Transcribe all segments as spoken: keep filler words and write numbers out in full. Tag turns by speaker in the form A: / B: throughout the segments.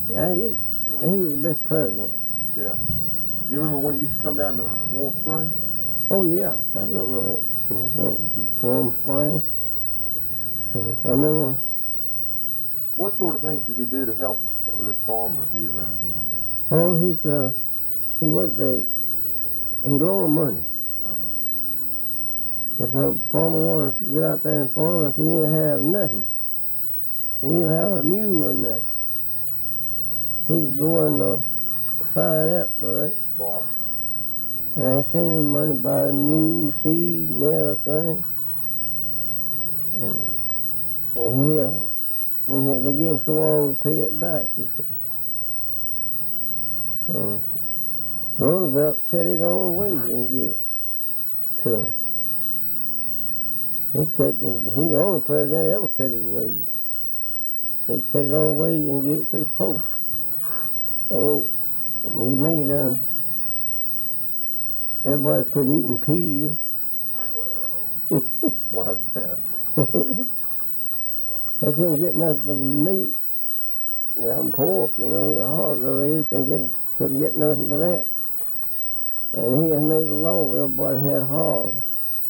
A: Yeah, he, he was the best president.
B: Yeah. You remember when he used to come down to Warm Springs?
A: Oh, yeah. I remember that. Warm Springs. I remember.
B: What sort of things did he do to help the farmers here around here?
A: Oh, he's, uh, he was a, he loaned money.
B: Uh-huh.
A: If a farmer wanted to get out there and farm, if he didn't have nothing, he didn't have a mule or nothing, he could go and uh, sign up for it.
B: Wow.
A: And they send him money by the mule, seed, and everything. And, and he, uh, when he, they gave him so long to pay it back, you see. And Roosevelt cut his own wage and give it to him. He cut, he's the only president that ever cut his wage. He cut his own wage and give it to the poor. And, and he made, uh, everybody quit eating peas.
B: Why's that?
A: They couldn't get nothing but the meat and pork, you know, the hogs they raised couldn't get, couldn't get nothing but that. And he has made a law where everybody had hogs.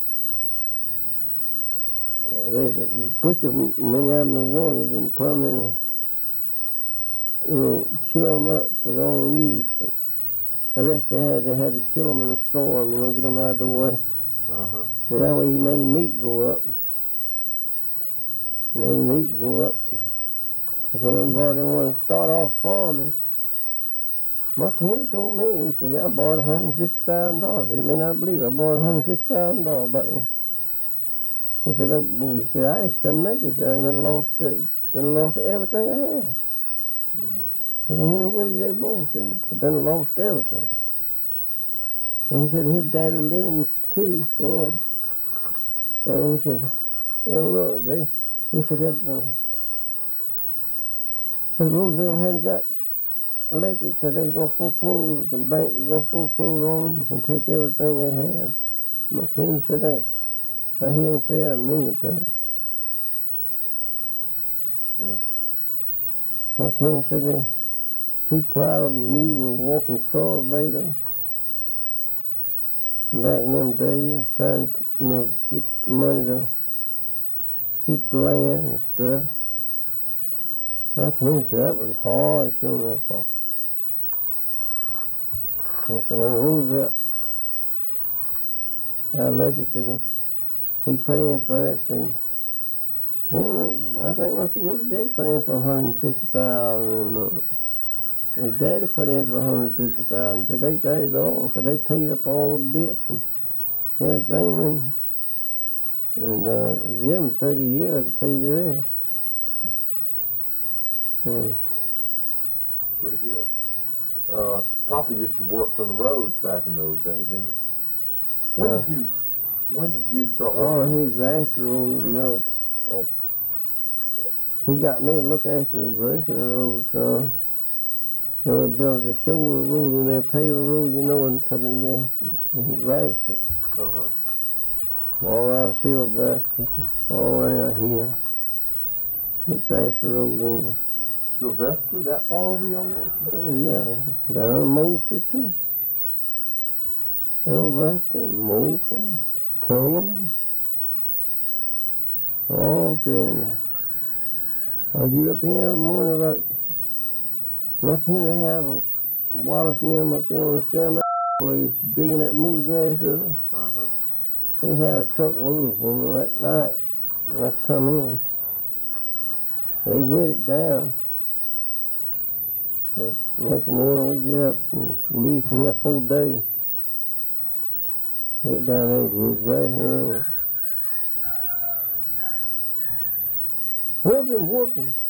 A: They could butcher many of them they wanted and put them in a, you know, chew them up for their own use. But the rest they had, they had to kill them and destroy them, you know, get them out of the way.
B: Uh-huh.
A: And that way he made meat go up. He made meat go up. If anybody wanted to start off farming, Mister Henry told me, he said, I bought one hundred fifty thousand dollars. He may not believe it, I bought one hundred fifty thousand dollars back then. He said, oh, boy, he said, I just couldn't make it. I done lost, uh, done lost everything I had.
B: Mm-hmm.
A: He said, Henry Willie J. Bowles said, done lost everything. And he said his dad was living too, man. And he said, yeah, look, they, he said, if, uh, if Roosevelt hadn't got elected, said they were going to foreclose, the bank was going to foreclose on them and take everything they had. Mister Henry said that. I hear him say it a million times.
B: Yeah.
A: Mister Henry said that he plowed a mule with a walking cultivator back in them days, trying to, you know, get money to keep the land and stuff. Mister Henry said that was hard, sure enough. For. And so when Roosevelt got elected, said he put in for it, and you know, I think Mister Willie J. put in for one hundred fifty thousand dollars, and uh, his daddy put in for one hundred fifty thousand dollars, so they got it all, so they paid up all the debts and everything, and, and uh, give them thirty years to pay the rest. Yeah.
B: Pretty good. Uh, Papa used to work for the roads back in those days, didn't he? When
A: Uh,
B: did you When did you start
A: Oh,
B: working?
A: he Grayson Road, you know. Uh, he got me to look after the Grayson Road, so they were built the shoulder road and then pave a road, you know, and put in there and grassed it.
B: Uh-huh.
A: All around Sylvester, all around here. We grassed the road in there.
B: Sylvester, that far over y'all working?
A: Uh, yeah, down in Moultrie too. Sylvester, Moultrie, Cullen, all through in there. I get up here in the morning about, much here they have a Wallace and them up there on the Sam place, digging that moose grass up.
B: Uh-huh.
A: He had a truck load of them that night, and I come in. They wet it down. So next morning we get up and leave from here full day. Get down there and go grass and river. Whooping, whooping.